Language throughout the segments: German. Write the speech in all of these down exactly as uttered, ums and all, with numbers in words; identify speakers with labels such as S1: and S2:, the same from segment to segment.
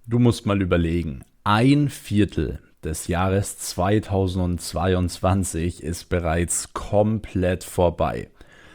S1: Du musst mal überlegen, ein Viertel des Jahres zweitausendzweiundzwanzig ist bereits komplett vorbei.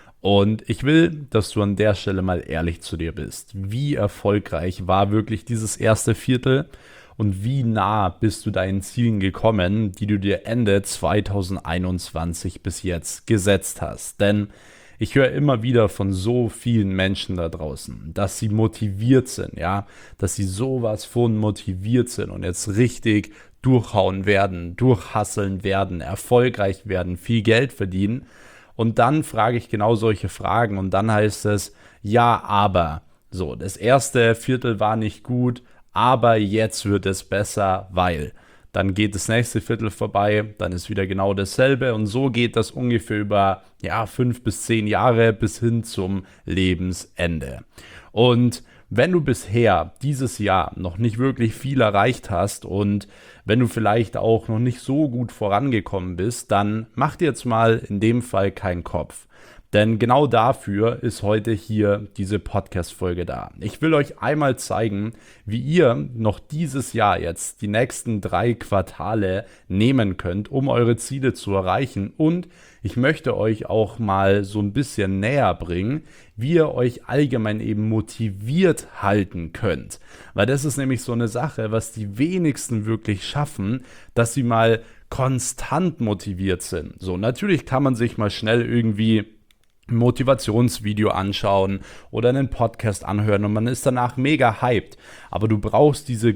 S1: Und ich will, dass du an der Stelle mal ehrlich zu dir bist. Wie erfolgreich war wirklich dieses erste Viertel und wie nah bist du deinen Zielen gekommen, die du dir Ende zweitausendeinundzwanzig bis jetzt gesetzt hast? Denn ich höre immer wieder von so vielen Menschen da draußen, dass sie motiviert sind, ja, dass sie sowas von motiviert sind und jetzt richtig durchhauen werden, durchhasseln werden, erfolgreich werden, viel Geld verdienen. Und dann frage ich genau solche Fragen und dann heißt es, ja, aber, so, das erste Viertel war nicht gut, aber jetzt wird es besser, weil. Dann geht das nächste Viertel vorbei, dann ist wieder genau dasselbe und so geht das ungefähr über ja, fünf bis zehn Jahre bis hin zum Lebensende. Und wenn du bisher dieses Jahr noch nicht wirklich viel erreicht hast und wenn du vielleicht auch noch nicht so gut vorangekommen bist, dann mach dir jetzt mal in dem Fall keinen Kopf. Denn genau dafür ist heute hier diese Podcast-Folge da. Ich will euch einmal zeigen, wie ihr noch dieses Jahr jetzt die nächsten drei Quartale nehmen könnt, um eure Ziele zu erreichen. Und ich möchte euch auch mal so ein bisschen näher bringen, wie ihr euch allgemein eben motiviert halten könnt. Weil das ist nämlich so eine Sache, was die wenigsten wirklich schaffen, dass sie mal konstant motiviert sind. So, natürlich kann man sich mal schnell irgendwie ein Motivationsvideo anschauen oder einen Podcast anhören und man ist danach mega hyped. Aber du brauchst diese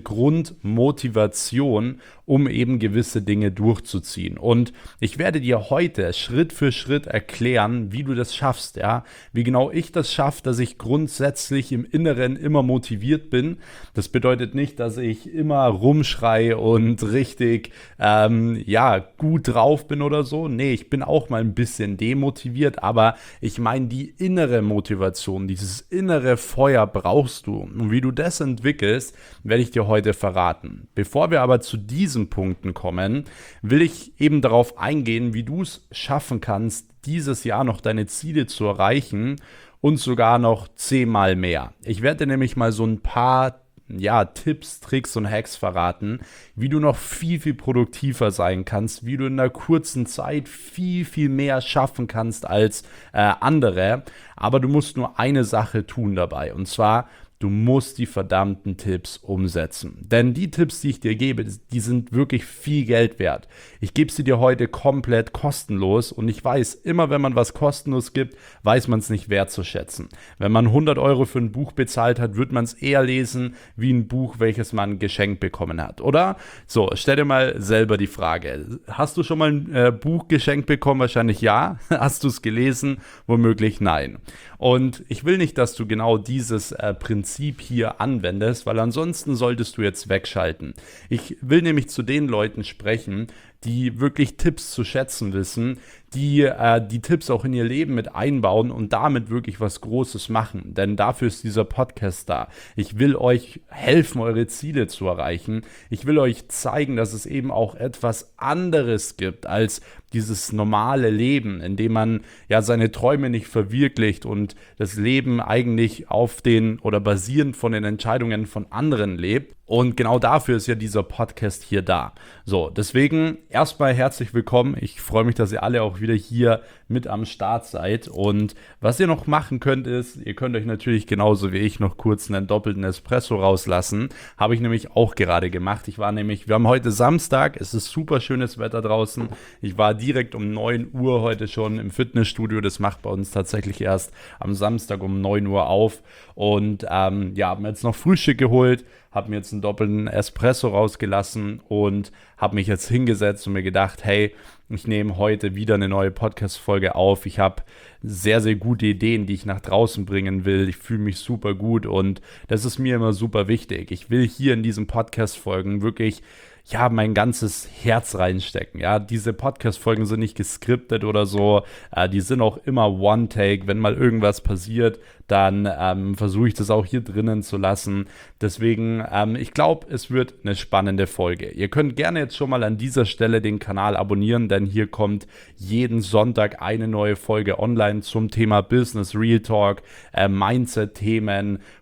S1: Grundmotivation, um eben gewisse Dinge durchzuziehen. Und ich werde dir heute Schritt für Schritt erklären, wie du das schaffst, ja, wie genau ich das schaffe, dass ich grundsätzlich im Inneren immer motiviert bin. Das bedeutet nicht, dass ich immer rumschreie und richtig, ähm, ja, gut drauf bin oder so. Nee, ich bin auch mal ein bisschen demotiviert, aber ich meine, die innere Motivation, dieses innere Feuer brauchst du. Und wie du das entwickelst, werde ich dir heute verraten. Bevor wir aber zu diesen Punkten kommen, will ich eben darauf eingehen, wie du es schaffen kannst, dieses Jahr noch deine Ziele zu erreichen und sogar noch zehnmal mehr. Ich werde dir nämlich mal so ein paar ja, Tipps, Tricks und Hacks verraten, wie du noch viel, viel produktiver sein kannst, wie du in einer kurzen Zeit viel, viel mehr schaffen kannst als äh, andere. Aber du musst nur eine Sache tun dabei, und zwar du musst die verdammten Tipps umsetzen. Denn die Tipps, die ich dir gebe, die sind wirklich viel Geld wert. Ich gebe sie dir heute komplett kostenlos und ich weiß, immer wenn man was kostenlos gibt, weiß man es nicht wertzuschätzen. Wenn man hundert Euro für ein Buch bezahlt hat, wird man es eher lesen wie ein Buch, welches man geschenkt bekommen hat, oder? So, stell dir mal selber die Frage. Hast du schon mal ein äh, Buch geschenkt bekommen? Wahrscheinlich ja. Hast du es gelesen? Womöglich nein. Und ich will nicht, dass du genau dieses äh, Prinzip hier anwendest, weil ansonsten solltest du jetzt wegschalten. Ich will nämlich zu den Leuten sprechen, die wirklich Tipps zu schätzen wissen, die äh, die Tipps auch in ihr Leben mit einbauen und damit wirklich was Großes machen. Denn dafür ist dieser Podcast da. Ich will euch helfen, eure Ziele zu erreichen. Ich will euch zeigen, dass es eben auch etwas anderes gibt als dieses normale Leben, in dem man ja seine Träume nicht verwirklicht und das Leben eigentlich auf den oder basierend von den Entscheidungen von anderen lebt. Und genau dafür ist ja dieser Podcast hier da. So, deswegen erstmal herzlich willkommen. Ich freue mich, dass ihr alle auch wieder hier mit am Start seid. Und was ihr noch machen könnt, ist, ihr könnt euch natürlich genauso wie ich noch kurz einen doppelten Espresso rauslassen. Habe ich nämlich auch gerade gemacht. Ich war nämlich, wir haben heute Samstag, es ist super schönes Wetter draußen. Ich war direkt um neun Uhr heute schon im Fitnessstudio. Das macht bei uns tatsächlich erst am Samstag um neun Uhr auf. Und ähm, ja, haben jetzt noch Frühstück geholt, habe mir jetzt einen doppelten Espresso rausgelassen und habe mich jetzt hingesetzt und mir gedacht, hey, ich nehme heute wieder eine neue Podcast-Folge auf. Ich habe sehr, sehr gute Ideen, die ich nach draußen bringen will. Ich fühle mich super gut und das ist mir immer super wichtig. Ich will hier in diesen Podcast-Folgen wirklich ja, mein ganzes Herz reinstecken. Ja, diese Podcast-Folgen sind nicht geskriptet oder so. Äh, die sind auch immer One-Take. Wenn mal irgendwas passiert, dann ähm, versuche ich das auch hier drinnen zu lassen. Deswegen, ähm, ich glaube, es wird eine spannende Folge. Ihr könnt gerne jetzt schon mal an dieser Stelle den Kanal abonnieren, denn hier kommt jeden Sonntag eine neue Folge online zum Thema Business, Real Talk, äh, Mindset-Themen,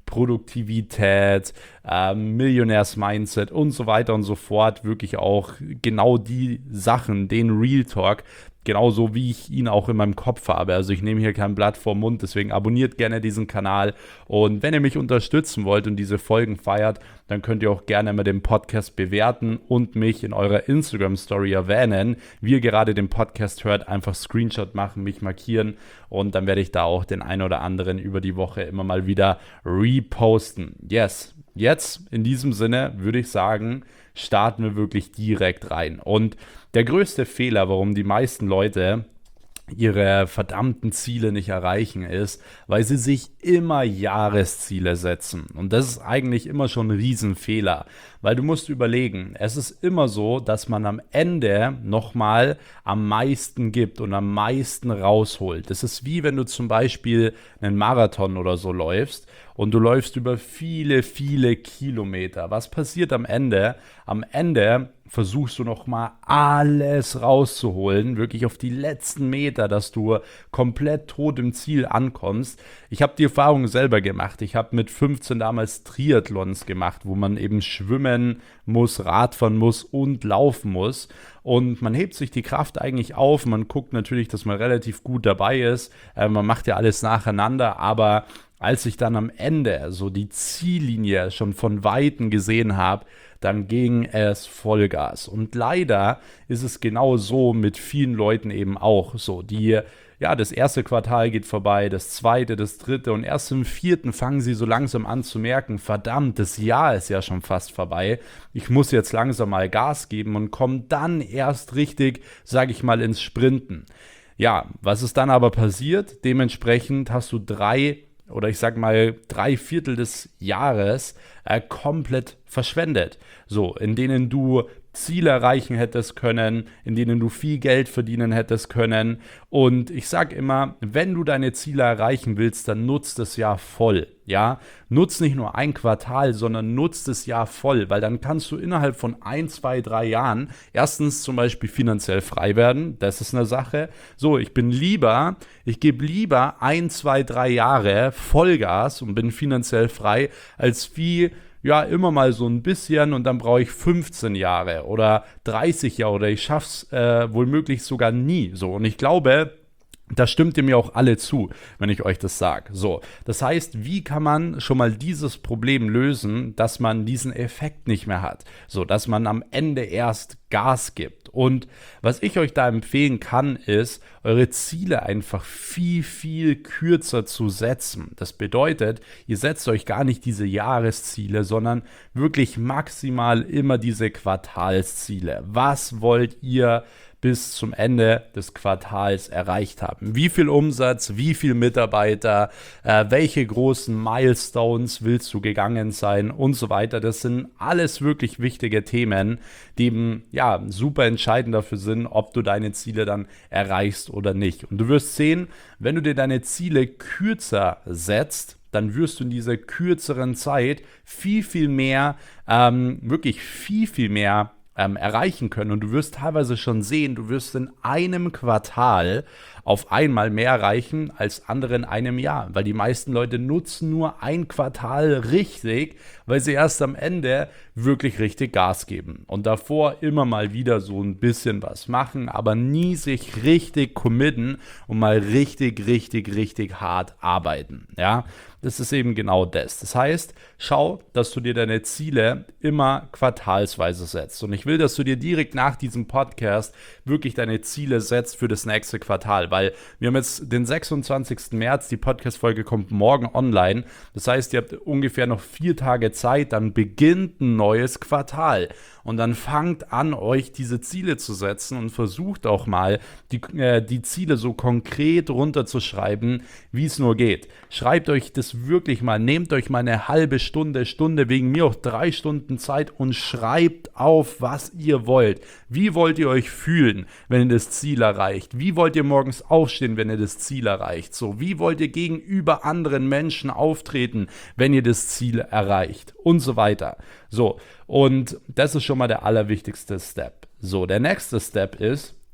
S1: Produktivität, äh, Millionärs-Mindset und so weiter und so fort. Wirklich auch genau die Sachen, den Real Talk, genauso wie ich ihn auch in meinem Kopf habe. Also ich nehme hier kein Blatt vorm Mund, deswegen abonniert gerne diesen Kanal. Und wenn ihr mich unterstützen wollt und diese Folgen feiert, dann könnt ihr auch gerne mal den Podcast bewerten und mich in eurer Instagram-Story erwähnen. Wie ihr gerade den Podcast hört, einfach Screenshot machen, mich markieren und dann werde ich da auch den einen oder anderen über die Woche immer mal wieder reposten. Yes, jetzt in diesem Sinne würde ich sagen, starten wir wirklich direkt rein. Und der größte Fehler, warum die meisten Leute ihre verdammten Ziele nicht erreichen, ist, weil sie sich immer Jahresziele setzen. Und das ist eigentlich immer schon ein Riesenfehler, weil du musst überlegen, es ist immer so, dass man am Ende nochmal am meisten gibt und am meisten rausholt. Das ist wie wenn du zum Beispiel einen Marathon oder so läufst und du läufst über viele, viele Kilometer. Was passiert am Ende? Am Ende versuchst du nochmal alles rauszuholen, wirklich auf die letzten Meter, dass du komplett tot im Ziel ankommst. Ich habe die Erfahrung selber gemacht. Ich habe mit fünfzehn damals Triathlons gemacht, wo man eben schwimmen muss, Radfahren muss und laufen muss. Und man hebt sich die Kraft eigentlich auf. Man guckt natürlich, dass man relativ gut dabei ist. Äh, man macht ja alles nacheinander, aber als ich dann am Ende so die Ziellinie schon von Weitem gesehen habe, dann ging es Vollgas. Und leider ist es genau so mit vielen Leuten eben auch so. Die, ja, das erste Quartal geht vorbei, das zweite, das dritte und erst im vierten fangen sie so langsam an zu merken, verdammt, das Jahr ist ja schon fast vorbei. Ich muss jetzt langsam mal Gas geben und komme dann erst richtig, sage ich mal, ins Sprinten. Ja, was ist dann aber passiert? Dementsprechend hast du drei oder ich sag mal drei Viertel des Jahres äh, komplett verschwendet. So, in denen du Ziele erreichen hättest können, in denen du viel Geld verdienen hättest können. Und ich sag immer, wenn du deine Ziele erreichen willst, dann nutzt das Jahr voll. Ja, nutz nicht nur ein Quartal, sondern nutz das Jahr voll, weil dann kannst du innerhalb von ein, zwei, drei Jahren erstens zum Beispiel finanziell frei werden. Das ist eine Sache. So, ich bin lieber, ich gebe lieber ein, zwei, drei Jahre Vollgas und bin finanziell frei, als wie ja, immer mal so ein bisschen und dann brauche ich fünfzehn Jahre oder dreißig Jahre oder ich schaff's äh, wohlmöglich sogar nie. So, und ich glaube, da stimmt ihr mir auch alle zu, wenn ich euch das sage. So, das heißt, wie kann man schon mal dieses Problem lösen, dass man diesen Effekt nicht mehr hat? So, dass man am Ende erst Gas gibt. Und was ich euch da empfehlen kann, ist, eure Ziele einfach viel, viel kürzer zu setzen. Das bedeutet, ihr setzt euch gar nicht diese Jahresziele, sondern wirklich maximal immer diese Quartalsziele. Was wollt ihr bis zum Ende des Quartals erreicht haben? Wie viel Umsatz, wie viel Mitarbeiter, äh, welche großen Milestones willst du gegangen sein und so weiter. Das sind alles wirklich wichtige Themen, die eben ja, super entscheidend dafür sind, ob du deine Ziele dann erreichst oder nicht. Und du wirst sehen, wenn du dir deine Ziele kürzer setzt, dann wirst du in dieser kürzeren Zeit viel, viel mehr, ähm, wirklich viel, viel mehr Ähm, erreichen können. Und du wirst teilweise schon sehen, du wirst in einem Quartal auf einmal mehr erreichen als andere in einem Jahr, weil die meisten Leute nutzen nur ein Quartal richtig, weil sie erst am Ende wirklich richtig Gas geben und davor immer mal wieder so ein bisschen was machen, aber nie sich richtig committen und mal richtig, richtig, richtig hart arbeiten. Ja, das ist eben genau das. Das heißt, schau, dass du dir deine Ziele immer quartalsweise setzt. Und ich will, dass du dir direkt nach diesem Podcast wirklich deine Ziele setzt für das nächste Quartal, weil wir haben jetzt den sechsundzwanzigsten März, die Podcast-Folge kommt morgen online. Das heißt, ihr habt ungefähr noch vier Tage Zeit, dann beginnt ein neues Quartal. Und dann fangt an, euch diese Ziele zu setzen und versucht auch mal, die, äh, die Ziele so konkret runterzuschreiben, wie es nur geht. Schreibt euch das wirklich mal, nehmt euch mal eine halbe Stunde, Stunde, wegen mir auch drei Stunden Zeit und schreibt auf, was ihr wollt. Wie wollt ihr euch fühlen, wenn ihr das Ziel erreicht? Wie wollt ihr morgens aufstehen, wenn ihr das Ziel erreicht? So, wie wollt ihr gegenüber anderen Menschen auftreten, wenn ihr das Ziel erreicht? Und so weiter. So, und das ist schon mal der allerwichtigste Step. So, der nächste Step ist,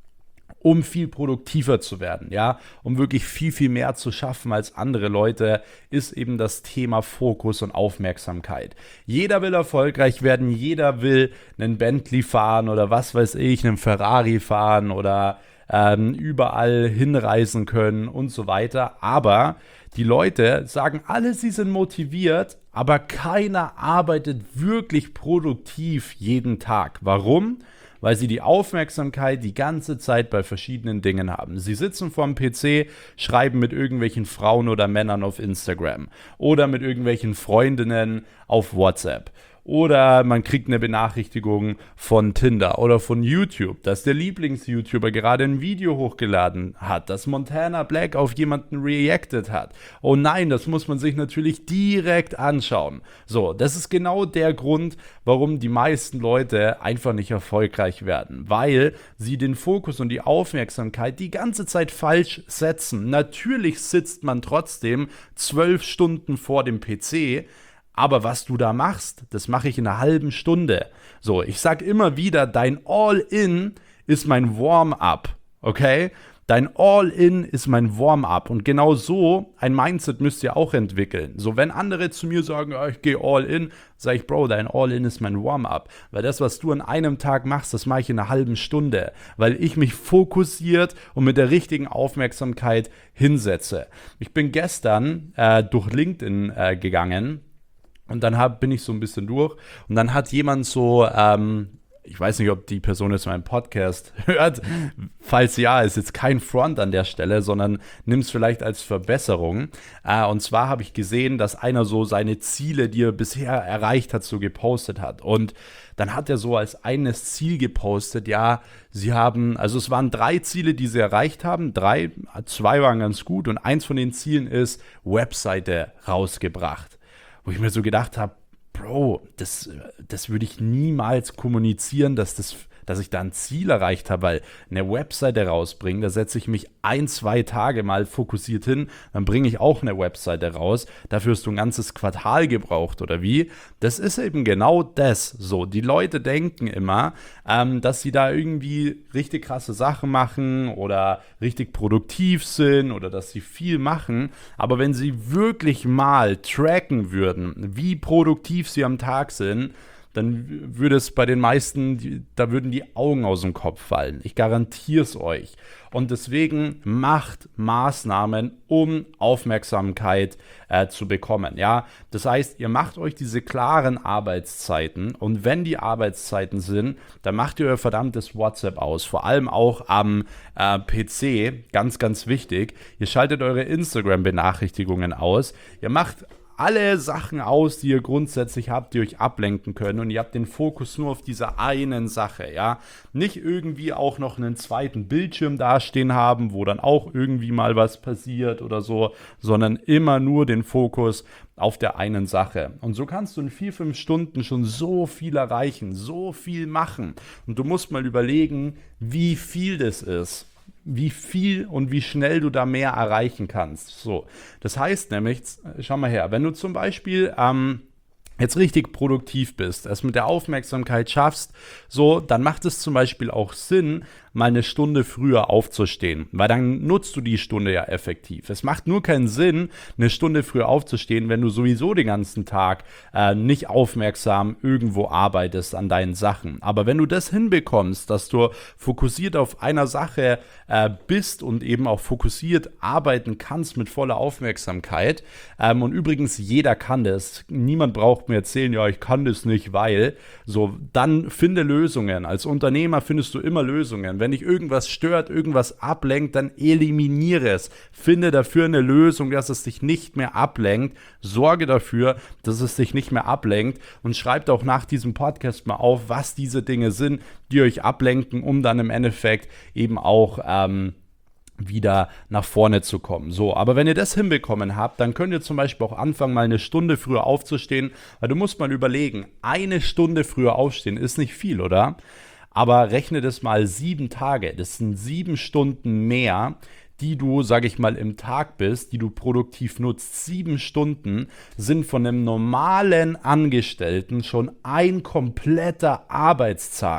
S1: um viel produktiver zu werden, ja, um wirklich viel, viel mehr zu schaffen als andere Leute, ist eben das Thema Fokus und Aufmerksamkeit. Jeder will erfolgreich werden, jeder will einen Bentley fahren oder was weiß ich, einen Ferrari fahren oder ähm, überall hinreisen können und so weiter, aber die Leute sagen alle, sie sind motiviert, aber keiner arbeitet wirklich produktiv jeden Tag. Warum? Weil sie die Aufmerksamkeit die ganze Zeit bei verschiedenen Dingen haben. Sie sitzen vorm P C, schreiben mit irgendwelchen Frauen oder Männern auf Instagram oder mit irgendwelchen Freundinnen auf WhatsApp. Oder man kriegt eine Benachrichtigung von Tinder oder von YouTube, dass der Lieblings-YouTuber gerade ein Video hochgeladen hat, dass Montana Black auf jemanden reacted hat. Oh nein, das muss man sich natürlich direkt anschauen. So, das ist genau der Grund, warum die meisten Leute einfach nicht erfolgreich werden, weil sie den Fokus und die Aufmerksamkeit die ganze Zeit falsch setzen. Natürlich sitzt man trotzdem zwölf Stunden vor dem P C, aber was du da machst, das mache ich in einer halben Stunde. So, ich sag immer wieder, dein All-In ist mein Warm-up, okay? Dein All-In ist mein Warm-up und genau so ein Mindset müsst ihr auch entwickeln. So, wenn andere zu mir sagen, ja, ich gehe All-In, sage ich, Bro, dein All-In ist mein Warm-up. Weil das, was du an einem Tag machst, das mache ich in einer halben Stunde. Weil ich mich fokussiert und mit der richtigen Aufmerksamkeit hinsetze. Ich bin gestern äh, durch LinkedIn äh, gegangen. Und dann hab, bin ich so ein bisschen durch und dann hat jemand so, ähm, ich weiß nicht, ob die Person jetzt meinen Podcast hört, falls ja, ist jetzt kein Front an der Stelle, sondern nimm es vielleicht als Verbesserung. Äh, und zwar habe ich gesehen, dass einer so seine Ziele, die er bisher erreicht hat, so gepostet hat. Und dann hat er so als eines Ziel gepostet, ja, sie haben, also es waren drei Ziele, die sie erreicht haben, drei, zwei waren ganz gut und eins von den Zielen ist, Webseite rausgebracht. Wo ich mir so gedacht habe, Bro, das, das würde ich niemals kommunizieren, dass, das, dass ich da ein Ziel erreicht habe, weil eine Webseite rausbringen, da setze ich mich ein, zwei Tage mal fokussiert hin, dann bringe ich auch eine Webseite raus, dafür hast du ein ganzes Quartal gebraucht oder wie? Das ist eben genau das, so, die Leute denken immer, ähm, dass sie da irgendwie richtig krasse Sachen machen oder richtig produktiv sind oder dass sie viel machen, aber wenn sie wirklich mal tracken würden, wie produktiv sie am Tag sind, dann würde es bei den meisten, die, da würden die Augen aus dem Kopf fallen. Ich garantiere es euch. Und deswegen macht Maßnahmen, um Aufmerksamkeit äh, zu bekommen. Ja? Das heißt, ihr macht euch diese klaren Arbeitszeiten und wenn die Arbeitszeiten sind, dann macht ihr euer verdammtes WhatsApp aus. Vor allem auch am äh, P C, ganz, ganz wichtig. Ihr schaltet eure Instagram-Benachrichtigungen aus. Ihr macht alle Sachen aus, die ihr grundsätzlich habt, die euch ablenken können und ihr habt den Fokus nur auf dieser einen Sache, ja. Nicht irgendwie auch noch einen zweiten Bildschirm dastehen haben, wo dann auch irgendwie mal was passiert oder so, sondern immer nur den Fokus auf der einen Sache. Und so kannst du in vier, fünf Stunden schon so viel erreichen, so viel machen. Und du musst mal überlegen, wie viel das ist. Wie viel und wie schnell du da mehr erreichen kannst. So, das heißt nämlich, schau mal her, wenn du zum Beispiel ähm, jetzt richtig produktiv bist, es mit der Aufmerksamkeit schaffst, so, dann macht es zum Beispiel auch Sinn, mal eine Stunde früher aufzustehen, weil dann nutzt du die Stunde ja effektiv. Es macht nur keinen Sinn, eine Stunde früher aufzustehen, wenn du sowieso den ganzen Tag äh, nicht aufmerksam irgendwo arbeitest an deinen Sachen. Aber wenn du das hinbekommst, dass du fokussiert auf einer Sache äh, bist und eben auch fokussiert arbeiten kannst mit voller Aufmerksamkeit, ähm, und übrigens jeder kann das, niemand braucht mir erzählen, ja, ich kann das nicht, weil, so, dann finde Lösungen. Als Unternehmer findest du immer Lösungen. Wenn dich irgendwas stört, irgendwas ablenkt, dann eliminiere es. Finde dafür eine Lösung, dass es dich nicht mehr ablenkt. Sorge dafür, dass es dich nicht mehr ablenkt und schreibt auch nach diesem Podcast mal auf, was diese Dinge sind, die euch ablenken, um dann im Endeffekt eben auch ähm, wieder nach vorne zu kommen. So, aber wenn ihr das hinbekommen habt, dann könnt ihr zum Beispiel auch anfangen, mal eine Stunde früher aufzustehen, weil du musst mal überlegen, eine Stunde früher aufstehen ist nicht viel, oder? Aber rechne das mal sieben Tage, das sind sieben Stunden mehr, die du, sage ich mal, im Tag bist, die du produktiv nutzt. Sieben Stunden sind von einem normalen Angestellten schon ein kompletter Arbeitstag.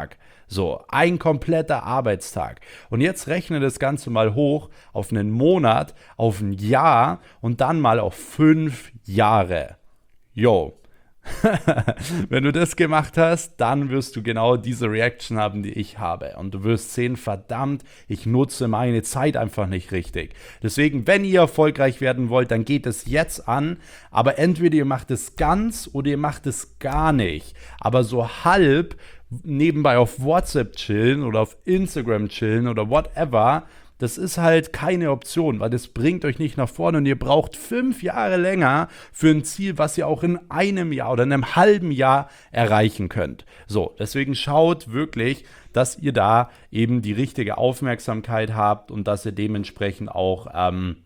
S1: So, ein kompletter Arbeitstag. Und jetzt rechne das Ganze mal hoch auf einen Monat, auf ein Jahr und dann mal auf fünf Jahre. Yo. Wenn du das gemacht hast, dann wirst du genau diese Reaction haben, die ich habe. Und du wirst sehen, verdammt, ich nutze meine Zeit einfach nicht richtig. Deswegen, wenn ihr erfolgreich werden wollt, dann geht es jetzt an. Aber entweder ihr macht es ganz oder ihr macht es gar nicht. Aber so halb nebenbei auf WhatsApp chillen oder auf Instagram chillen oder whatever, das ist halt keine Option, weil das bringt euch nicht nach vorne und ihr braucht fünf Jahre länger für ein Ziel, was ihr auch in einem Jahr oder in einem halben Jahr erreichen könnt. So, deswegen schaut wirklich, dass ihr da eben die richtige Aufmerksamkeit habt und dass ihr dementsprechend auch, ähm,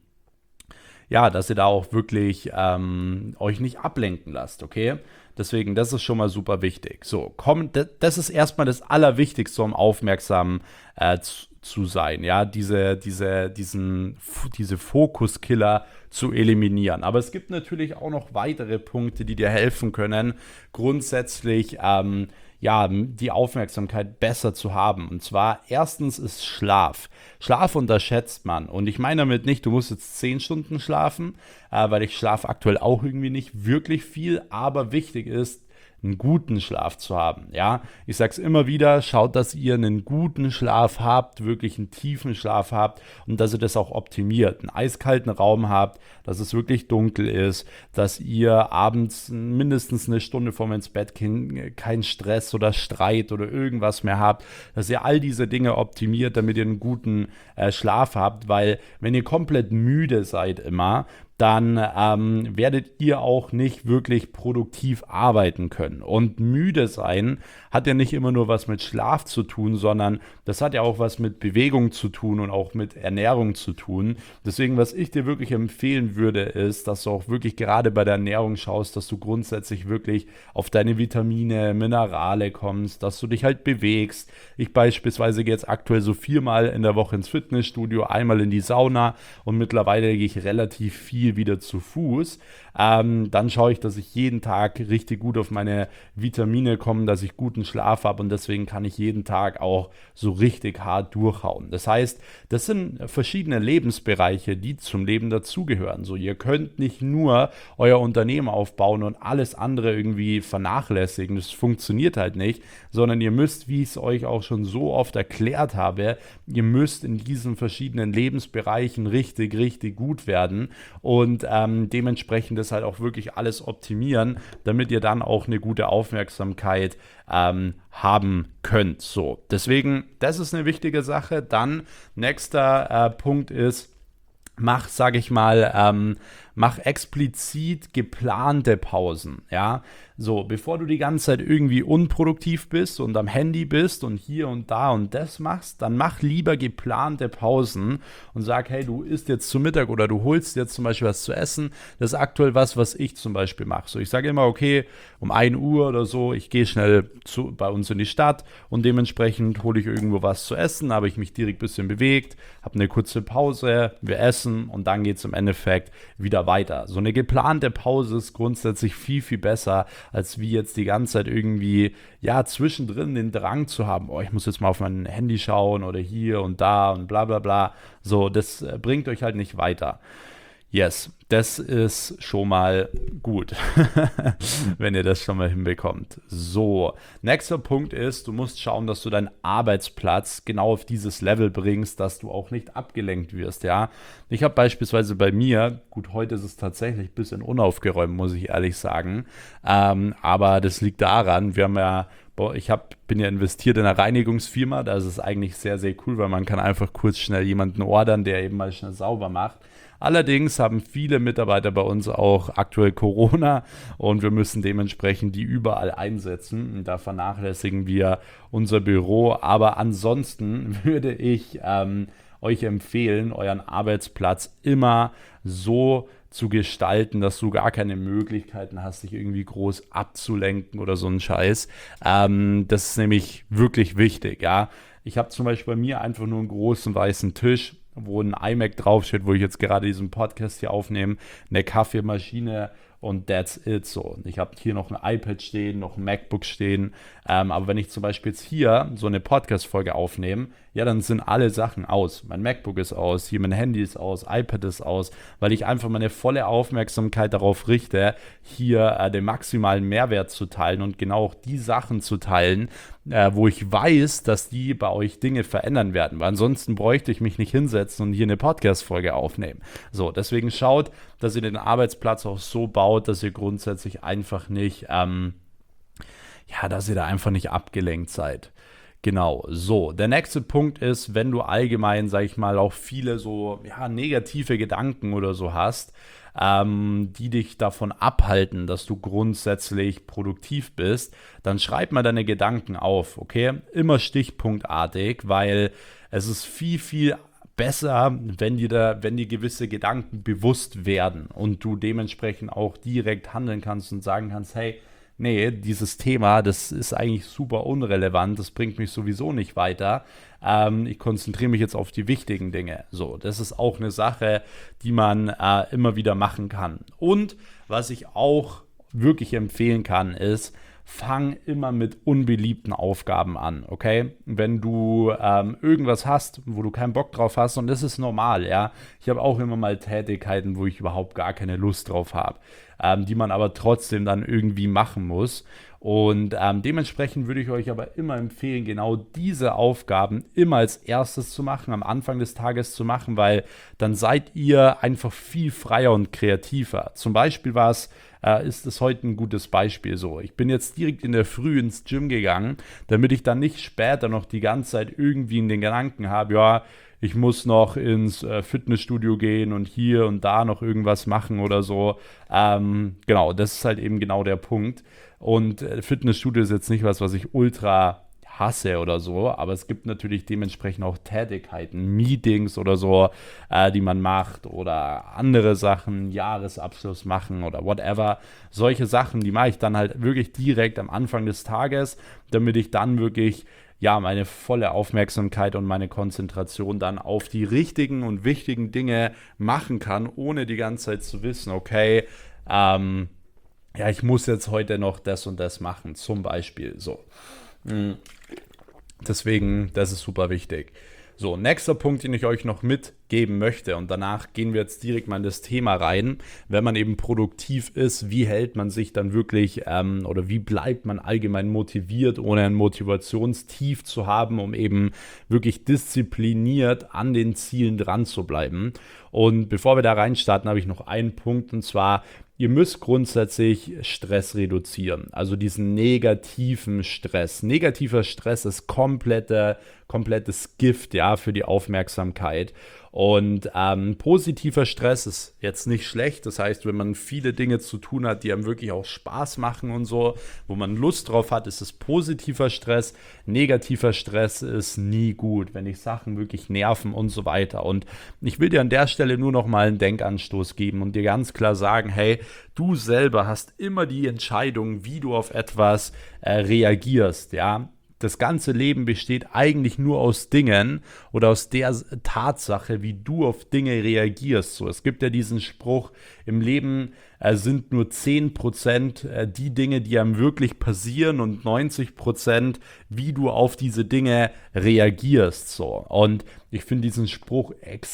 S1: ja, dass ihr da auch wirklich ähm, euch nicht ablenken lasst, okay? Deswegen, das ist schon mal super wichtig. So, komm, das ist erstmal das Allerwichtigste, um aufmerksam äh, zu zu sein, ja, diese, diese, diesen, diese Fokuskiller zu eliminieren. Aber es gibt natürlich auch noch weitere Punkte, die dir helfen können, grundsätzlich ähm, ja, die Aufmerksamkeit besser zu haben. Und zwar erstens ist Schlaf. Schlaf unterschätzt man. Und ich meine damit nicht, du musst jetzt zehn Stunden schlafen, äh, weil ich schlafe aktuell auch irgendwie nicht wirklich viel, aber wichtig ist, einen guten Schlaf zu haben, ja. Ich sag's immer wieder, schaut, dass ihr einen guten Schlaf habt, wirklich einen tiefen Schlaf habt und dass ihr das auch optimiert. Einen eiskalten Raum habt, dass es wirklich dunkel ist, dass ihr abends mindestens eine Stunde vorm ins Bett gehen keinen Stress oder Streit oder irgendwas mehr habt, dass ihr all diese Dinge optimiert, damit ihr einen guten äh, Schlaf habt, weil wenn ihr komplett müde seid immer, dann ähm, werdet ihr auch nicht wirklich produktiv arbeiten können. Und müde sein hat ja nicht immer nur was mit Schlaf zu tun, sondern das hat ja auch was mit Bewegung zu tun und auch mit Ernährung zu tun. Deswegen, was ich dir wirklich empfehlen würde, ist, dass du auch wirklich gerade bei der Ernährung schaust, dass du grundsätzlich wirklich auf deine Vitamine, Minerale kommst, dass du dich halt bewegst. Ich beispielsweise gehe jetzt aktuell so viermal in der Woche ins Fitnessstudio, einmal in die Sauna und mittlerweile gehe ich relativ viel wieder zu Fuß, ähm, dann schaue ich, dass ich jeden Tag richtig gut auf meine Vitamine komme, dass ich guten Schlaf habe und deswegen kann ich jeden Tag auch so richtig hart durchhauen. Das heißt, das sind verschiedene Lebensbereiche, die zum Leben dazugehören. So, ihr könnt nicht nur euer Unternehmen aufbauen und alles andere irgendwie vernachlässigen. Das funktioniert halt nicht, sondern ihr müsst, wie ich es euch auch schon so oft erklärt habe, ihr müsst in diesen verschiedenen Lebensbereichen richtig, richtig gut werden und Und ähm, dementsprechend das halt auch wirklich alles optimieren, damit ihr dann auch eine gute Aufmerksamkeit ähm, haben könnt. So, deswegen, das ist eine wichtige Sache. Dann, nächster äh, Punkt ist, mach, sage ich mal, ähm, mach explizit geplante Pausen, ja, so, bevor du die ganze Zeit irgendwie unproduktiv bist und am Handy bist und hier und da und das machst, dann mach lieber geplante Pausen und sag, hey, du isst jetzt zu Mittag oder du holst jetzt zum Beispiel was zu essen. Das ist aktuell was, was ich zum Beispiel mache. So, ich sage immer, okay, um ein Uhr oder so, ich gehe schnell zu, bei uns in die Stadt und dementsprechend hole ich irgendwo was zu essen, habe ich mich direkt ein bisschen bewegt, habe eine kurze Pause, wir essen und dann geht es im Endeffekt wieder weiter. So eine geplante Pause ist grundsätzlich viel, viel besser, als wie jetzt die ganze Zeit irgendwie, ja, zwischendrin den Drang zu haben, oh, ich muss jetzt mal auf mein Handy schauen oder hier und da und bla bla bla. So, das äh, bringt euch halt nicht weiter. Yes, das ist schon mal gut, wenn ihr das schon mal hinbekommt. So, nächster Punkt ist, du musst schauen, dass du deinen Arbeitsplatz genau auf dieses Level bringst, dass du auch nicht abgelenkt wirst, ja. Ich habe beispielsweise bei mir, gut, heute ist es tatsächlich ein bisschen unaufgeräumt, muss ich ehrlich sagen, ähm, aber das liegt daran, wir haben ja Ich hab, bin ja investiert in einer Reinigungsfirma, da ist es eigentlich sehr, sehr cool, weil man kann einfach kurz schnell jemanden ordern, der eben mal schnell sauber macht. Allerdings haben viele Mitarbeiter bei uns auch aktuell Corona und wir müssen dementsprechend die überall einsetzen. Und da vernachlässigen wir unser Büro. Aber ansonsten würde ich ähm, euch empfehlen, euren Arbeitsplatz immer so zu gestalten, dass du gar keine Möglichkeiten hast, dich irgendwie groß abzulenken oder so einen Scheiß. Ähm, das ist nämlich wirklich wichtig, ja. Ich habe zum Beispiel bei mir einfach nur einen großen weißen Tisch, wo ein iMac draufsteht, wo ich jetzt gerade diesen Podcast hier aufnehme, eine Kaffeemaschine und that's it so. Ich habe hier noch ein iPad stehen, noch ein MacBook stehen, ähm, aber wenn ich zum Beispiel jetzt hier so eine Podcast-Folge aufnehme, ja, dann sind alle Sachen aus. Mein MacBook ist aus, hier mein Handy ist aus, iPad ist aus, weil ich einfach meine volle Aufmerksamkeit darauf richte, hier äh, den maximalen Mehrwert zu teilen und genau auch die Sachen zu teilen, äh, wo ich weiß, dass die bei euch Dinge verändern werden, weil ansonsten bräuchte ich mich nicht hinsetzen und hier eine Podcast-Folge aufnehmen. So, deswegen schaut, dass ihr den Arbeitsplatz auch so baut, dass ihr grundsätzlich einfach nicht, ähm, ja, dass ihr da einfach nicht abgelenkt seid. Genau, so. Der nächste Punkt ist, wenn du allgemein, sag ich mal, auch viele so ja, negative Gedanken oder so hast, ähm, die dich davon abhalten, dass du grundsätzlich produktiv bist, dann schreib mal deine Gedanken auf, okay? Immer stichpunktartig, weil es ist viel, viel besser, wenn dir, da, wenn dir gewisse Gedanken bewusst werden und du dementsprechend auch direkt handeln kannst und sagen kannst, hey, nee, dieses Thema, das ist eigentlich super unrelevant, das bringt mich sowieso nicht weiter. Ähm, ich konzentriere mich jetzt auf die wichtigen Dinge. So, das ist auch eine Sache, die man äh, immer wieder machen kann. Und was ich auch wirklich empfehlen kann, ist, fang immer mit unbeliebten Aufgaben an, okay? Wenn du ähm, irgendwas hast, wo du keinen Bock drauf hast, und das ist normal, ja. Ich habe auch immer mal Tätigkeiten, wo ich überhaupt gar keine Lust drauf habe, ähm, die man aber trotzdem dann irgendwie machen muss. Und ähm, dementsprechend würde ich euch aber immer empfehlen, genau diese Aufgaben immer als erstes zu machen, am Anfang des Tages zu machen, weil dann seid ihr einfach viel freier und kreativer. Zum Beispiel war es äh, ist es heute ein gutes Beispiel so. Ich bin jetzt direkt in der Früh ins Gym gegangen, damit ich dann nicht später noch die ganze Zeit irgendwie in den Gedanken habe, ja, ich muss noch ins äh, Fitnessstudio gehen und hier und da noch irgendwas machen oder so. Ähm, genau, das ist halt eben genau der Punkt. Und äh, Fitnessstudio ist jetzt nicht was, was ich ultra hasse oder so, aber es gibt natürlich dementsprechend auch Tätigkeiten, Meetings oder so, äh, die man macht oder andere Sachen, Jahresabschluss machen oder whatever. Solche Sachen, die mache ich dann halt wirklich direkt am Anfang des Tages, damit ich dann wirklich ja, meine volle Aufmerksamkeit und meine Konzentration dann auf die richtigen und wichtigen Dinge machen kann, ohne die ganze Zeit zu wissen, okay, ähm, ja, ich muss jetzt heute noch das und das machen, zum Beispiel, so. Deswegen, das ist super wichtig. So, nächster Punkt, den ich euch noch mitgeben möchte, und danach gehen wir jetzt direkt mal in das Thema rein. Wenn man eben produktiv ist, wie hält man sich dann wirklich ähm, oder wie bleibt man allgemein motiviert, ohne ein Motivationstief zu haben, um eben wirklich diszipliniert an den Zielen dran zu bleiben. Und bevor wir da reinstarten, habe ich noch einen Punkt, und zwar: Ihr müsst grundsätzlich Stress reduzieren, also diesen negativen Stress. Negativer Stress ist komplette, komplettes Gift, ja, für die Aufmerksamkeit. Und ähm, positiver Stress ist jetzt nicht schlecht. Das heißt, wenn man viele Dinge zu tun hat, die einem wirklich auch Spaß machen und so, wo man Lust drauf hat, ist es positiver Stress. Negativer Stress ist nie gut, wenn dich Sachen wirklich nerven und so weiter. Und ich will dir an der Stelle nur noch mal einen Denkanstoß geben und dir ganz klar sagen, hey, du selber hast immer die Entscheidung, wie du auf etwas äh, reagierst, ja. Das ganze Leben besteht eigentlich nur aus Dingen oder aus der Tatsache, wie du auf Dinge reagierst. So, es gibt ja diesen Spruch, im Leben äh, sind nur zehn Prozent äh, die Dinge, die einem wirklich passieren, und neunzig Prozent, wie du auf diese Dinge reagierst. So. Und ich finde diesen Spruch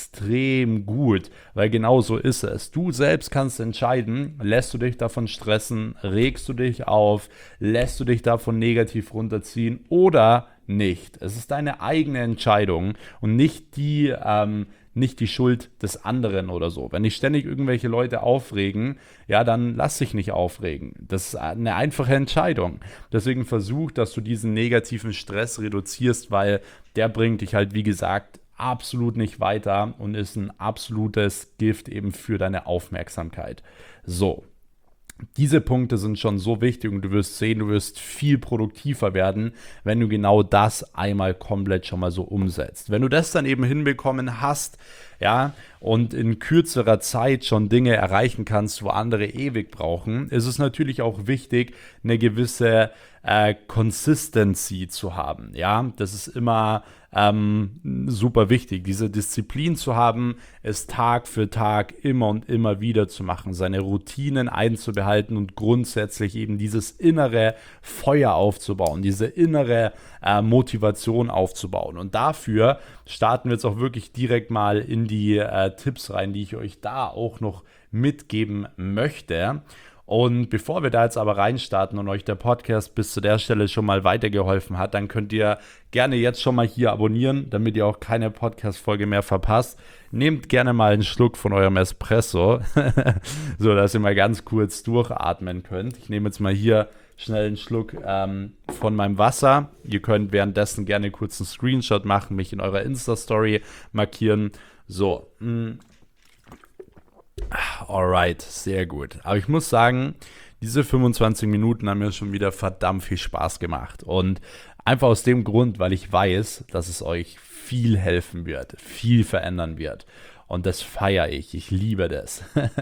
S1: extrem gut, weil genau so ist es. Du selbst kannst entscheiden, lässt du dich davon stressen, regst du dich auf, lässt du dich davon negativ runterziehen oder nicht. Es ist deine eigene Entscheidung und nicht die, ähm, nicht die Schuld des anderen oder so. Wenn dich ständig irgendwelche Leute aufregen, ja, dann lass dich nicht aufregen. Das ist eine einfache Entscheidung. Deswegen versuch, dass du diesen negativen Stress reduzierst, weil der bringt dich halt, wie gesagt, absolut nicht weiter und ist ein absolutes Gift eben für deine Aufmerksamkeit. So. Diese Punkte sind schon so wichtig und du wirst sehen, du wirst viel produktiver werden, wenn du genau das einmal komplett schon mal so umsetzt. Wenn du das dann eben hinbekommen hast, ja, und in kürzerer Zeit schon Dinge erreichen kannst, wo andere ewig brauchen, ist es natürlich auch wichtig, eine gewisse äh, Consistency zu haben. Ja, das ist immer ähm, super wichtig, diese Disziplin zu haben, es Tag für Tag immer und immer wieder zu machen, seine Routinen einzubehalten und grundsätzlich eben dieses innere Feuer aufzubauen, diese innere äh, Motivation aufzubauen. Und dafür starten wir jetzt auch wirklich direkt mal in die äh, Tipps rein, die ich euch da auch noch mitgeben möchte. Und bevor wir da jetzt aber reinstarten und euch der Podcast bis zu der Stelle schon mal weitergeholfen hat, dann könnt ihr gerne jetzt schon mal hier abonnieren, damit ihr auch keine Podcast-Folge mehr verpasst. Nehmt gerne mal einen Schluck von eurem Espresso, so dass ihr mal ganz kurz durchatmen könnt. Ich nehme jetzt mal hier schnell einen Schluck ähm, von meinem Wasser. Ihr könnt währenddessen gerne kurz einen Screenshot machen, mich in eurer Insta-Story markieren. So, mh. Alright, sehr gut. Aber ich muss sagen, diese fünfundzwanzig Minuten haben mir schon wieder verdammt viel Spaß gemacht. Und einfach aus dem Grund, weil ich weiß, dass es euch viel helfen wird, viel verändern wird. Und das feiere ich. Ich liebe das.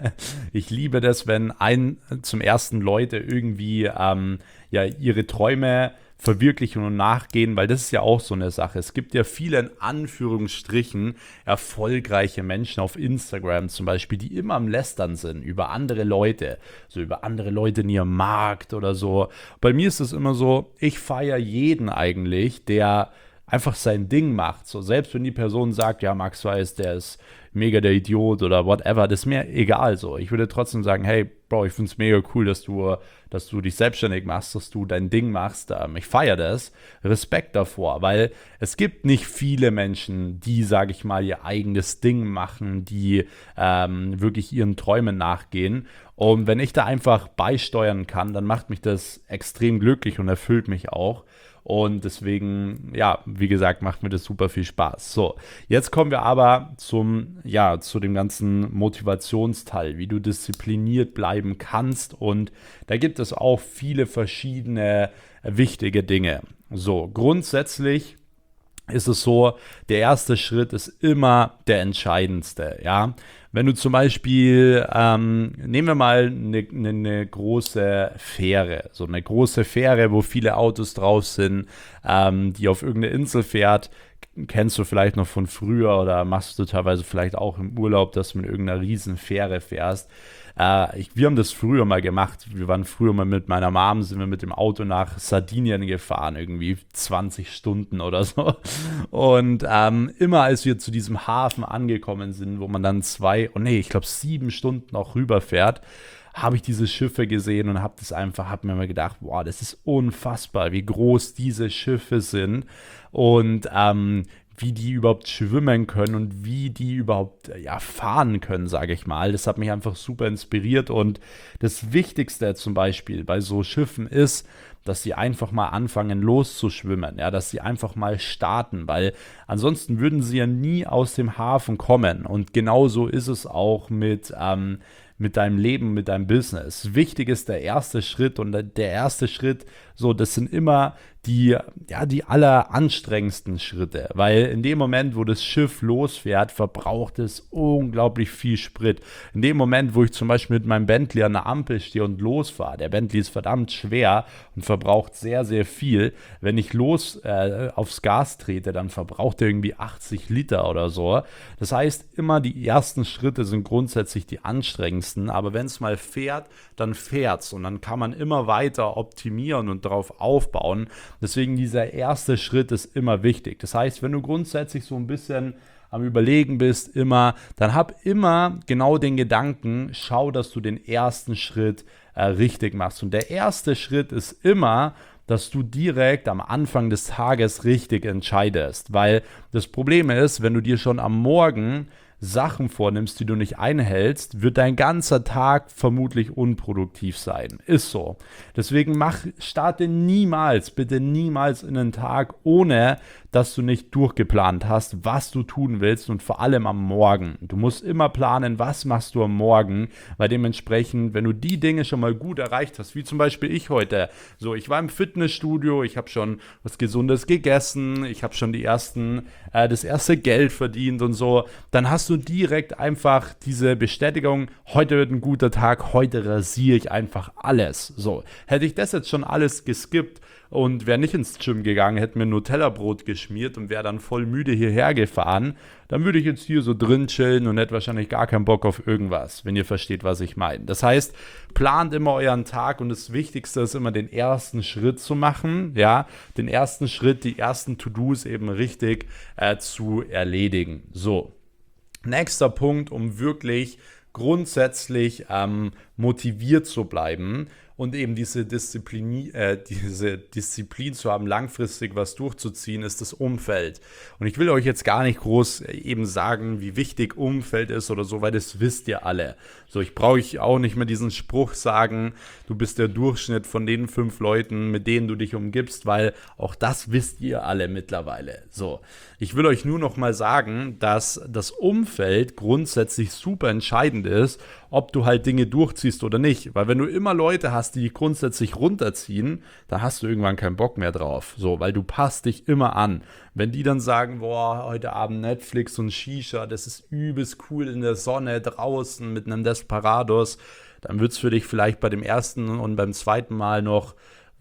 S1: Ich liebe das, wenn ein zum ersten Leute irgendwie ähm, ja, ihre Träume verwirklichen und nachgehen, weil das ist ja auch so eine Sache. Es gibt ja viele in Anführungsstrichen erfolgreiche Menschen auf Instagram zum Beispiel, die immer am Lästern sind über andere Leute, so über andere Leute in ihrem Markt oder so. Bei mir ist es immer so, ich feiere jeden eigentlich, der einfach sein Ding macht. So, selbst wenn die Person sagt, ja, Max Weiß, der ist mega der Idiot oder whatever, das ist mir egal so. Ich würde trotzdem sagen, hey, Bro, ich finde es mega cool, dass du, dass du dich selbstständig machst, dass du dein Ding machst. Ähm, ich feiere das. Respekt davor, weil es gibt nicht viele Menschen, die, sage ich mal, ihr eigenes Ding machen, die ähm, wirklich ihren Träumen nachgehen. Und wenn ich da einfach beisteuern kann, dann macht mich das extrem glücklich und erfüllt mich auch. Und deswegen, ja, wie gesagt, macht mir das super viel Spaß. So, jetzt kommen wir aber zum, ja, zu dem ganzen Motivationsteil, wie du diszipliniert bleiben kannst. Und da gibt es auch viele verschiedene wichtige Dinge. So, grundsätzlich ist es so, der erste Schritt ist immer der entscheidendste, ja. Wenn du zum Beispiel, ähm, nehmen wir mal eine, eine, eine große Fähre, so eine große Fähre, wo viele Autos drauf sind, ähm, die auf irgendeine Insel fährt, kennst du vielleicht noch von früher oder machst du teilweise vielleicht auch im Urlaub, dass du mit irgendeiner riesen Fähre fährst. Äh, ich, wir haben das früher mal gemacht. Wir waren früher mal mit meiner Mom, sind wir mit dem Auto nach Sardinien gefahren, irgendwie zwanzig Stunden oder so. Und ähm, immer als wir zu diesem Hafen angekommen sind, wo man dann zwei, oh nee, ich glaube sieben Stunden auch rüberfährt, habe ich diese Schiffe gesehen und habe das einfach, habe mir mal gedacht, boah, das ist unfassbar, wie groß diese Schiffe sind und ähm, wie die überhaupt schwimmen können und wie die überhaupt ja, fahren können, sage ich mal. Das hat mich einfach super inspiriert und das Wichtigste zum Beispiel bei so Schiffen ist, dass sie einfach mal anfangen loszuschwimmen, ja, dass sie einfach mal starten, weil ansonsten würden sie ja nie aus dem Hafen kommen und genauso ist es auch mit ähm, mit deinem Leben, mit deinem Business. Wichtig ist der erste Schritt und der erste Schritt, so, das sind immer die, ja, die alleranstrengendsten Schritte, weil in dem Moment, wo das Schiff losfährt, verbraucht es unglaublich viel Sprit. In dem Moment, wo ich zum Beispiel mit meinem Bentley an der Ampel stehe und losfahre, der Bentley ist verdammt schwer und verbraucht sehr, sehr viel. Wenn ich los äh, aufs Gas trete, dann verbraucht er irgendwie achtzig Liter oder so. Das heißt, immer die ersten Schritte sind grundsätzlich die anstrengendsten, aber wenn es mal fährt, dann fährt's und dann kann man immer weiter optimieren und darauf aufbauen. Deswegen dieser erste Schritt ist immer wichtig. Das heißt, wenn du grundsätzlich so ein bisschen am Überlegen bist, immer, dann hab immer genau den Gedanken, schau, dass du den ersten Schritt äh, richtig machst. Und der erste Schritt ist immer, dass du direkt am Anfang des Tages richtig entscheidest. Weil das Problem ist, wenn du dir schon am Morgen Sachen vornimmst, die du nicht einhältst, wird dein ganzer Tag vermutlich unproduktiv sein. Ist so. Deswegen mach, starte niemals, bitte niemals in den Tag, ohne dass du nicht durchgeplant hast, was du tun willst und vor allem am Morgen. Du musst immer planen, was machst du am Morgen, weil dementsprechend, wenn du die Dinge schon mal gut erreicht hast, wie zum Beispiel ich heute, so, ich war im Fitnessstudio, ich habe schon was Gesundes gegessen, ich habe schon die ersten, äh, das erste Geld verdient und so, dann hast hast du direkt einfach diese Bestätigung, heute wird ein guter Tag, heute rasiere ich einfach alles. So, hätte ich das jetzt schon alles geskippt und wäre nicht ins Gym gegangen, hätte mir ein Nutella-Brot geschmiert und wäre dann voll müde hierher gefahren, dann würde ich jetzt hier so drin chillen und hätte wahrscheinlich gar keinen Bock auf irgendwas, wenn ihr versteht, was ich meine. Das heißt, plant immer euren Tag und das Wichtigste ist immer den ersten Schritt zu machen, ja, den ersten Schritt, die ersten To-Dos eben richtig äh, zu erledigen. So, nächster Punkt, um wirklich grundsätzlich ähm, motiviert zu bleiben und eben diese Disziplin, äh, diese Disziplin zu haben, langfristig was durchzuziehen, ist das Umfeld. Und ich will euch jetzt gar nicht groß eben sagen, wie wichtig Umfeld ist oder so, weil das wisst ihr alle. So, ich brauche euch auch nicht mehr diesen Spruch sagen, du bist der Durchschnitt von den fünf Leuten, mit denen du dich umgibst, weil auch das wisst ihr alle mittlerweile. So, ich will euch nur noch mal sagen, dass das Umfeld grundsätzlich super entscheidend ist, ob du halt Dinge durchziehst oder nicht. Weil wenn du immer Leute hast, die dich grundsätzlich runterziehen, dann hast du irgendwann keinen Bock mehr drauf. So, weil du passt dich immer an. Wenn die dann sagen, boah, heute Abend Netflix und Shisha, das ist übelst cool in der Sonne draußen mit einem Desperados, dann wird es für dich vielleicht bei dem ersten und beim zweiten Mal noch,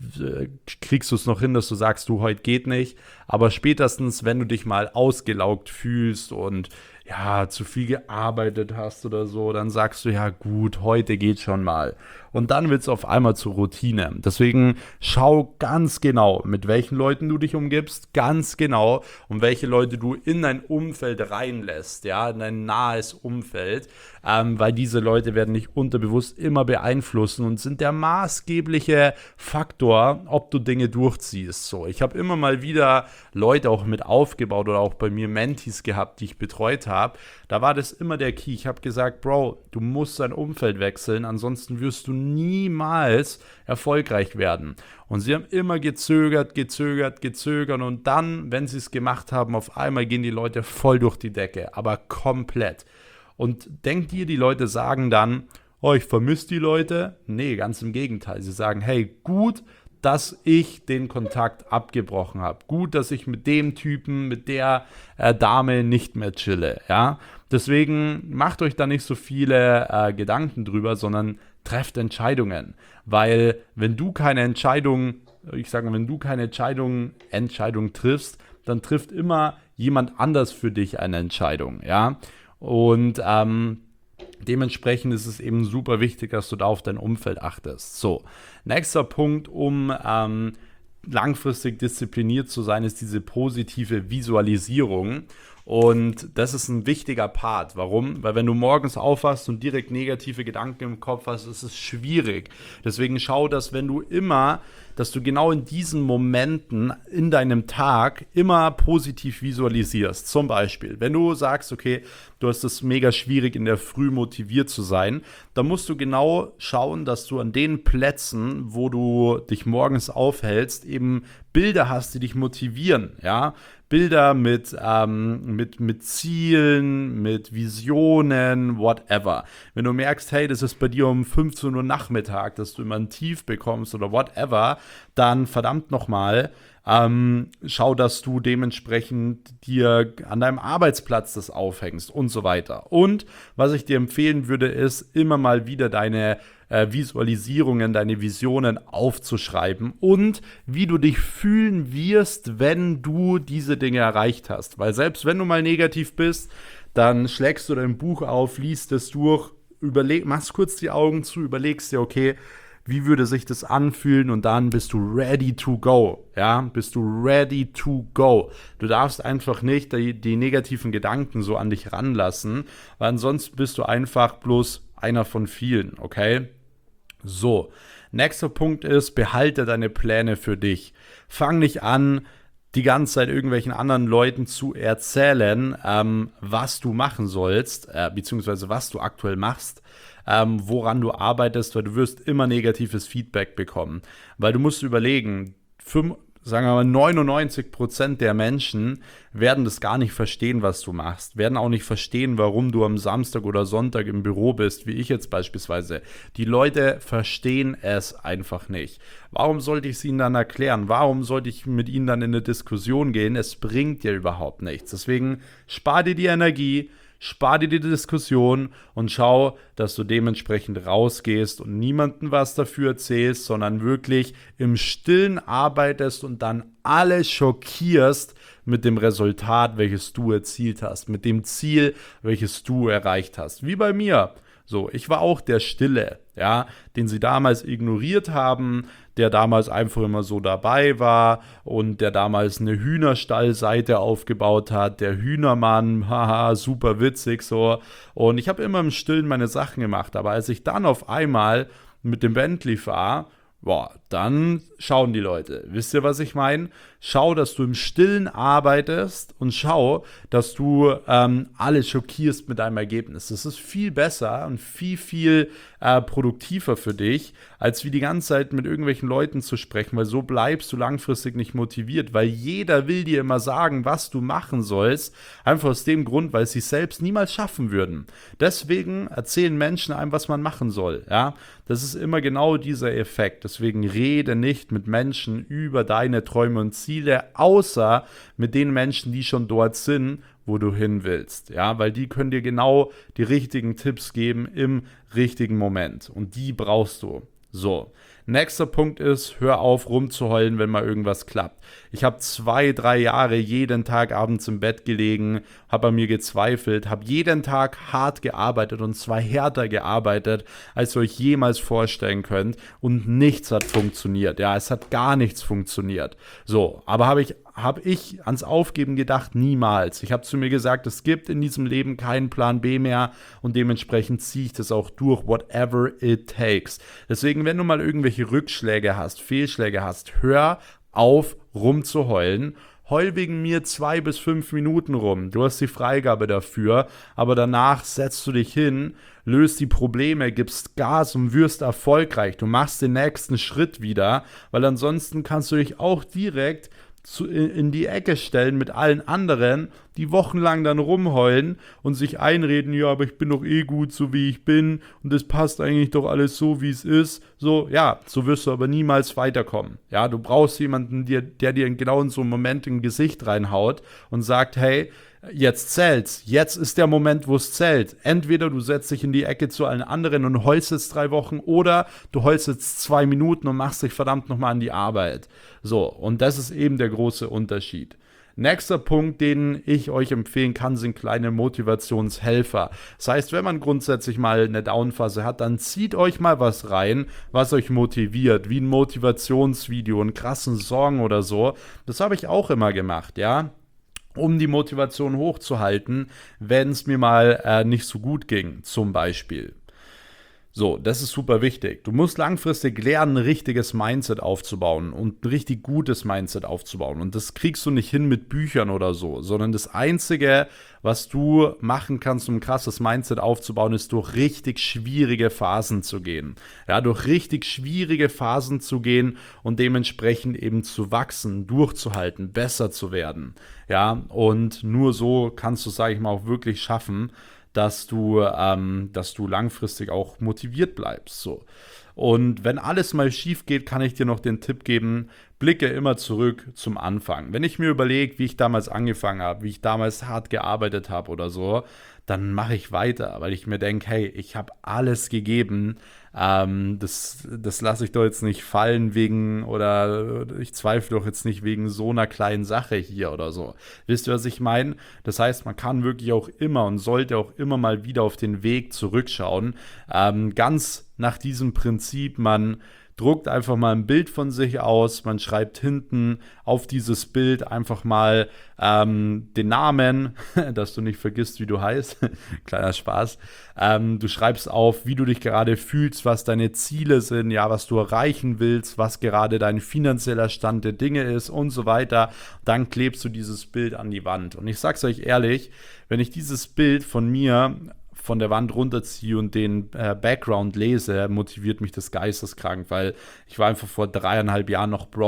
S1: kriegst du es noch hin, dass du sagst, du, heute geht nicht. Aber spätestens, wenn du dich mal ausgelaugt fühlst und ja, zu viel gearbeitet hast oder so, dann sagst du, ja gut, heute geht schon mal. Und dann wird es auf einmal zur Routine. Deswegen schau ganz genau, mit welchen Leuten du dich umgibst, ganz genau, und welche Leute du in dein Umfeld reinlässt, ja, in dein nahes Umfeld, ähm, weil diese Leute werden dich unterbewusst immer beeinflussen und sind der maßgebliche Faktor, ob du Dinge durchziehst. So, ich habe immer mal wieder Leute auch mit aufgebaut oder auch bei mir Mentees gehabt, die ich betreut habe. Da war das immer der Key. Ich habe gesagt, Bro, du musst dein Umfeld wechseln, ansonsten wirst du niemals erfolgreich werden. Und sie haben immer gezögert, gezögert, gezögert und dann, wenn sie es gemacht haben, auf einmal gehen die Leute voll durch die Decke, aber komplett. Und denkt ihr, die Leute sagen dann, oh, ich vermisse die Leute? Nee, ganz im Gegenteil. Sie sagen, hey, gut, dass ich den Kontakt abgebrochen habe. Gut, dass ich mit dem Typen, mit der äh, Dame nicht mehr chille. Ja? Deswegen macht euch da nicht so viele äh, Gedanken drüber, sondern trefft Entscheidungen. Weil wenn du keine Entscheidung, ich sage mal, wenn du keine Entscheidung, Entscheidung triffst, dann trifft immer jemand anders für dich eine Entscheidung. Ja? Und ähm, dementsprechend ist es eben super wichtig, dass du da auf dein Umfeld achtest. So, nächster Punkt, um ähm, langfristig diszipliniert zu sein, ist diese positive Visualisierung. Und das ist ein wichtiger Part. Warum? Weil wenn du morgens aufwachst und direkt negative Gedanken im Kopf hast, ist es schwierig. Deswegen schau, dass wenn du immer, dass du genau in diesen Momenten in deinem Tag immer positiv visualisierst. Zum Beispiel, wenn du sagst, okay, du hast es mega schwierig in der Früh motiviert zu sein, dann musst du genau schauen, dass du an den Plätzen, wo du dich morgens aufhältst, eben Bilder hast, die dich motivieren, ja, Bilder mit, ähm, mit, mit Zielen, mit Visionen, whatever. Wenn du merkst, hey, das ist bei dir um fünfzehn Uhr Nachmittag, dass du immer ein Tief bekommst oder whatever, dann verdammt nochmal, ähm, schau, dass du dementsprechend dir an deinem Arbeitsplatz das aufhängst und so weiter. Und was ich dir empfehlen würde, ist immer mal wieder deine äh, Visualisierungen, deine Visionen aufzuschreiben und wie du dich fühlen wirst, wenn du diese Dinge erreicht hast. Weil selbst wenn du mal negativ bist, dann schlägst du dein Buch auf, liest es durch, überleg, machst kurz die Augen zu, überlegst dir, okay, wie würde sich das anfühlen und dann bist du ready to go, ja, bist du ready to go. Du darfst einfach nicht die, die negativen Gedanken so an dich ranlassen, weil ansonsten bist du einfach bloß einer von vielen, okay? So, nächster Punkt ist, behalte deine Pläne für dich. Fang nicht an, die ganze Zeit irgendwelchen anderen Leuten zu erzählen, ähm, was du machen sollst, äh, beziehungsweise was du aktuell machst, ähm, woran du arbeitest, weil du wirst immer negatives Feedback bekommen. Weil du musst überlegen, fünf, sagen wir mal neunundneunzig Prozent der Menschen werden das gar nicht verstehen, was du machst, werden auch nicht verstehen, warum du am Samstag oder Sonntag im Büro bist, wie ich jetzt beispielsweise. Die Leute verstehen es einfach nicht. Warum sollte ich es ihnen dann erklären? Warum sollte ich mit ihnen dann in eine Diskussion gehen? Es bringt dir überhaupt nichts. Deswegen spar dir die Energie, spar dir die Diskussion und schau, dass du dementsprechend rausgehst und niemandem was dafür erzählst, sondern wirklich im Stillen arbeitest und dann alle schockierst mit dem Resultat, welches du erzielt hast, mit dem Ziel, welches du erreicht hast. Wie bei mir. So, ich war auch der Stille, ja, den sie damals ignoriert haben, der damals einfach immer so dabei war und der damals eine Hühnerstallseite aufgebaut hat, der Hühnermann, haha, super witzig so. Und ich habe immer im Stillen meine Sachen gemacht, aber als ich dann auf einmal mit dem Bentley fahre, boah, dann schauen die Leute. Wisst ihr, was ich meine? Schau, dass du im Stillen arbeitest und schau, dass du ähm, alle schockierst mit deinem Ergebnis. Das ist viel besser und viel, viel äh, produktiver für dich, als wie die ganze Zeit mit irgendwelchen Leuten zu sprechen, weil so bleibst du langfristig nicht motiviert, weil jeder will dir immer sagen, was du machen sollst, einfach aus dem Grund, weil sie es selbst niemals schaffen würden. Deswegen erzählen Menschen einem, was man machen soll. Ja? Das ist immer genau dieser Effekt. Deswegen rede nicht mit Menschen über deine Träume und Ziele, außer mit den Menschen, die schon dort sind, wo du hin willst. Ja, weil die können dir genau die richtigen Tipps geben im richtigen Moment. Und die brauchst du. So, nächster Punkt ist, hör auf rumzuheulen, wenn mal irgendwas klappt. Ich habe zwei, drei Jahre jeden Tag abends im Bett gelegen, habe an mir gezweifelt, habe jeden Tag hart gearbeitet und zwar härter gearbeitet, als ihr euch jemals vorstellen könnt und nichts hat funktioniert. Ja, es hat gar nichts funktioniert. So, aber habe ich habe ich ans Aufgeben gedacht? Niemals. Ich habe zu mir gesagt, es gibt in diesem Leben keinen Plan B mehr und dementsprechend ziehe ich das auch durch, whatever it takes. Deswegen, wenn du mal irgendwelche Rückschläge hast, Fehlschläge hast, hör auf rumzuheulen. Heul wegen mir zwei bis fünf Minuten rum. Du hast die Freigabe dafür, aber danach setzt du dich hin, löst die Probleme, gibst Gas und wirst erfolgreich. Du machst den nächsten Schritt wieder, weil ansonsten kannst du dich auch direkt Zu, in, in die Ecke stellen mit allen anderen, die wochenlang dann rumheulen und sich einreden, ja, aber ich bin doch eh gut, so wie ich bin und es passt eigentlich doch alles so, wie es ist. So, ja, so wirst du aber niemals weiterkommen. Ja, du brauchst jemanden, der, der dir genau in so einem Moment in Gesicht reinhaut und sagt, hey, jetzt zählt's. Jetzt ist der Moment, wo es zählt. Entweder du setzt dich in die Ecke zu allen anderen und heulst jetzt drei Wochen oder du heulst jetzt zwei Minuten und machst dich verdammt nochmal an die Arbeit. So, und das ist eben der große Unterschied. Nächster Punkt, den ich euch empfehlen kann, sind kleine Motivationshelfer. Das heißt, wenn man grundsätzlich mal eine Downphase hat, dann zieht euch mal was rein, was euch motiviert, wie ein Motivationsvideo, einen krassen Song oder so. Das habe ich auch immer gemacht, ja, um die Motivation hochzuhalten, wenn es mir mal äh, nicht so gut ging, zum Beispiel. So, das ist super wichtig. Du musst langfristig lernen, ein richtiges Mindset aufzubauen und ein richtig gutes Mindset aufzubauen. Und das kriegst du nicht hin mit Büchern oder so, sondern das Einzige, was du machen kannst, um ein krasses Mindset aufzubauen, ist durch richtig schwierige Phasen zu gehen. Ja, durch richtig schwierige Phasen zu gehen und dementsprechend eben zu wachsen, durchzuhalten, besser zu werden. Ja, und nur so kannst du, sage ich mal, auch wirklich schaffen, dass du, ähm, dass du langfristig auch motiviert bleibst. So. Und wenn alles mal schief geht, kann ich dir noch den Tipp geben, blicke immer zurück zum Anfang. Wenn ich mir überlege, wie ich damals angefangen habe, wie ich damals hart gearbeitet habe oder so, dann mache ich weiter, weil ich mir denke, hey, ich habe alles gegeben, ähm, das, das lasse ich doch jetzt nicht fallen wegen, oder ich zweifle doch jetzt nicht wegen so einer kleinen Sache hier oder so. Wisst ihr, was ich meine? Das heißt, man kann wirklich auch immer und sollte auch immer mal wieder auf den Weg zurückschauen. Ähm, ganz nach diesem Prinzip, man druckt einfach mal ein Bild von sich aus, man schreibt hinten auf dieses Bild einfach mal ähm, den Namen, dass du nicht vergisst, wie du heißt, kleiner Spaß, ähm, du schreibst auf, wie du dich gerade fühlst, was deine Ziele sind, ja, was du erreichen willst, was gerade dein finanzieller Stand der Dinge ist und so weiter, dann klebst du dieses Bild an die Wand. Und ich sag's euch ehrlich, wenn ich dieses Bild von mir von der Wand runterziehe und den äh, Background lese, motiviert mich das geisteskrank, weil ich war einfach vor dreieinhalb Jahren noch broke.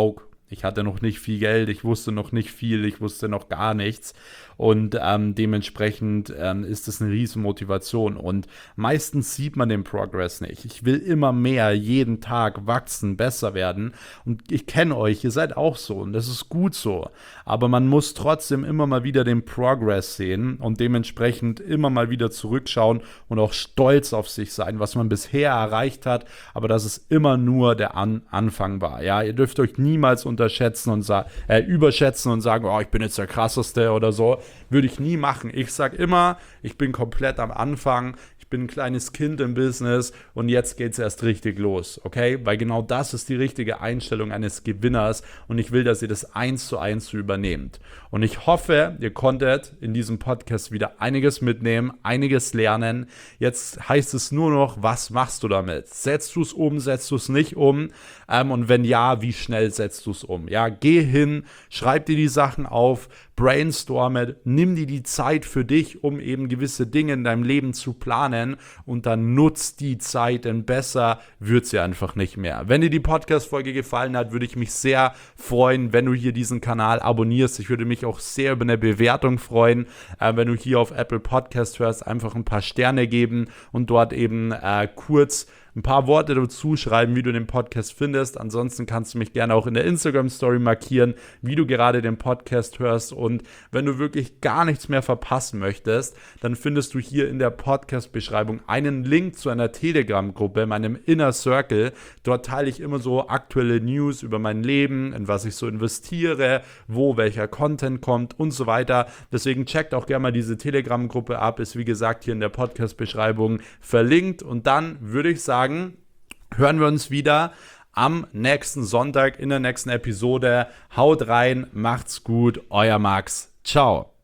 S1: Ich hatte noch nicht viel Geld, ich wusste noch nicht viel, ich wusste noch gar nichts. Und ähm, dementsprechend ähm, ist das eine riesen Motivation. Und meistens sieht man den Progress nicht. Ich will immer mehr, jeden Tag wachsen, besser werden. Und ich kenne euch, ihr seid auch so und das ist gut so. Aber man muss trotzdem immer mal wieder den Progress sehen und dementsprechend immer mal wieder zurückschauen und auch stolz auf sich sein, was man bisher erreicht hat. Aber dass es immer nur der An- Anfang war. Ja, ihr dürft euch niemals unterschätzen und sa- äh, überschätzen und sagen, oh, ich bin jetzt der Krasseste oder so. Würde ich nie machen. Ich sage immer, ich bin komplett am Anfang. Ich bin ein kleines Kind im Business und jetzt geht es erst richtig los, okay? Weil genau das ist die richtige Einstellung eines Gewinners und ich will, dass ihr das eins zu eins so übernehmt. Und ich hoffe, ihr konntet in diesem Podcast wieder einiges mitnehmen, einiges lernen. Jetzt heißt es nur noch, was machst du damit? Setzt du es um, setzt du es nicht um? Ähm, und wenn ja, wie schnell setzt du es um? Ja, geh hin, schreib dir die Sachen auf, brainstorme, nimm dir die Zeit für dich, um eben gewisse Dinge in deinem Leben zu planen und dann nutzt die Zeit, denn besser wird sie einfach nicht mehr. Wenn dir die Podcast-Folge gefallen hat, würde ich mich sehr freuen, wenn du hier diesen Kanal abonnierst. Ich würde mich auch sehr über eine Bewertung freuen, äh, wenn du hier auf Apple Podcast hörst, einfach ein paar Sterne geben und dort eben äh, kurz ein paar Worte dazu schreiben, wie du den Podcast findest. Ansonsten kannst du mich gerne auch in der Instagram-Story markieren, wie du gerade den Podcast hörst. Und wenn du wirklich gar nichts mehr verpassen möchtest, dann findest du hier in der Podcast-Beschreibung einen Link zu einer Telegram-Gruppe, meinem Inner Circle. Dort teile ich immer so aktuelle News über mein Leben, in was ich so investiere, wo welcher Content kommt und so weiter. Deswegen checkt auch gerne mal diese Telegram-Gruppe ab. Ist wie gesagt hier in der Podcast-Beschreibung verlinkt. Und dann würde ich sagen, hören wir uns wieder am nächsten Sonntag in der nächsten Episode. Haut rein, macht's gut, euer Max. Ciao.